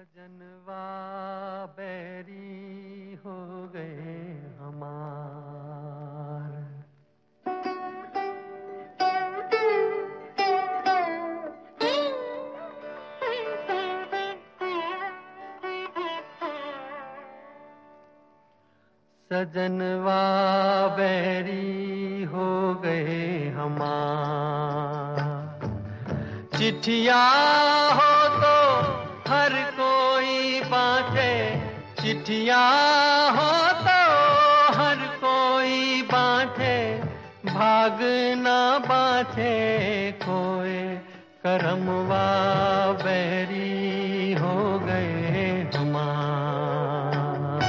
सजनवा बैरी हो गए हमार। सजनवा बैरी हो गए हमार। चिट्ठिया हो तो हर कोई बांटे, चिट्ठिया हो तो हर कोई बांटे, भाग ना बांटे कोई। करमवा बैरी हो गए हमार।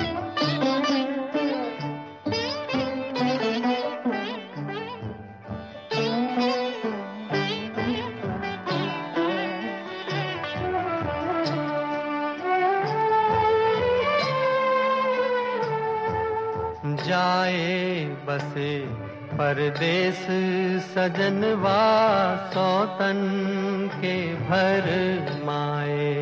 जाए बसे परदेस सजनवा सौतन के भर माए।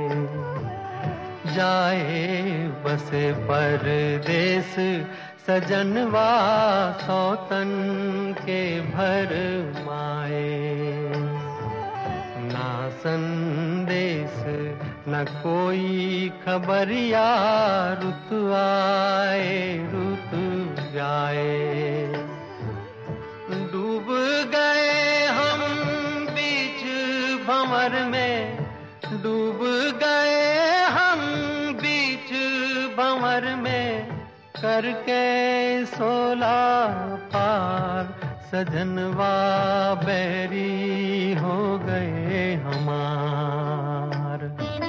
जाए बसे परदेस सजनवा सौतन के भर माए। ना संदेश न कोई खबरिया, रुत आए रुत जाए। डूब गए हम बीच भंवर में, डूब गए हम बीच भंवर में, करके सोला पार। सजनवा बैरी हो गए हमार।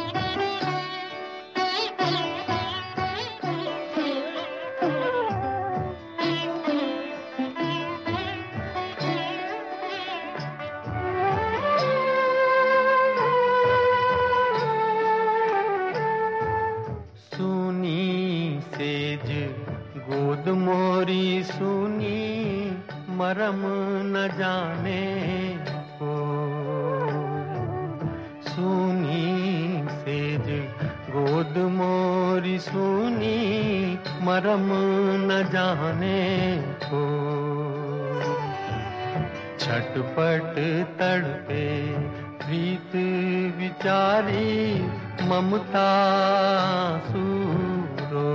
सुनी सेज गोद मोरी सुनी, मरम न जाने को। सुनी सेज गोद मोरी सुनी, मरम न जाने को। छटपट तड़पे प्रीत विचारी, ममता सूरो।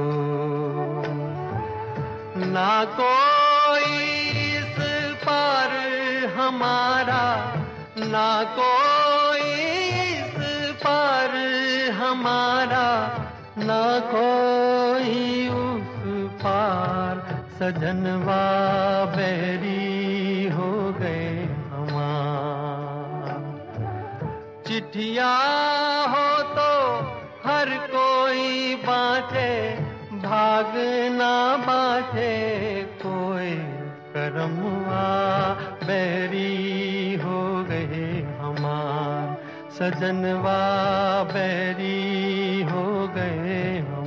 ना कोई इस पार हमारा, ना कोई इस पार हमारा, ना कोई उस पार। सजनवा बैरी हो गए हमार। चिट्ठिया हो तो हर कोई बांटे, भाग ना बांटे कोई। करमवा बैरी हो गए हमार। सजनवा बैरी हो गए हमार।